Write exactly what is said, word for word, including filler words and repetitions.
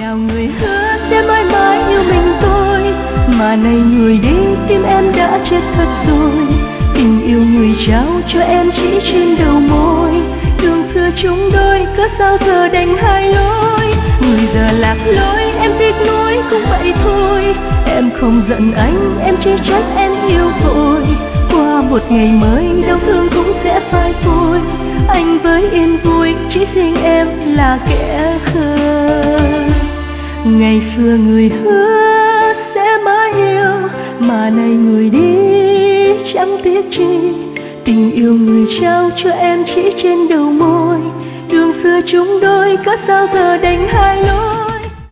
nào người hứa sẽ mãi mãi yêu mình tôi, mà nay người đi tim em đã chết thật rồi. Tình yêu người trao cho em chỉ trên đầu môi, đường xưa chúng đôi cớ sao giờ đành hai lối. Người giờ lạc lối em tiếc nuối cũng vậy thôi, em không giận anh em chỉ trách em yêu vội. Qua một ngày mới đau thương cũng sẽ phai phôi, anh với yên vui chỉ riêng em là kẻ khờ. Ngày xưa người hứa sẽ mãi yêu, mà nay người đi chẳng tiếc chi. Tình yêu người trao cho em chỉ trên đầu môi, đường xưa chúng đôi cớ sao giờ đành hai lối.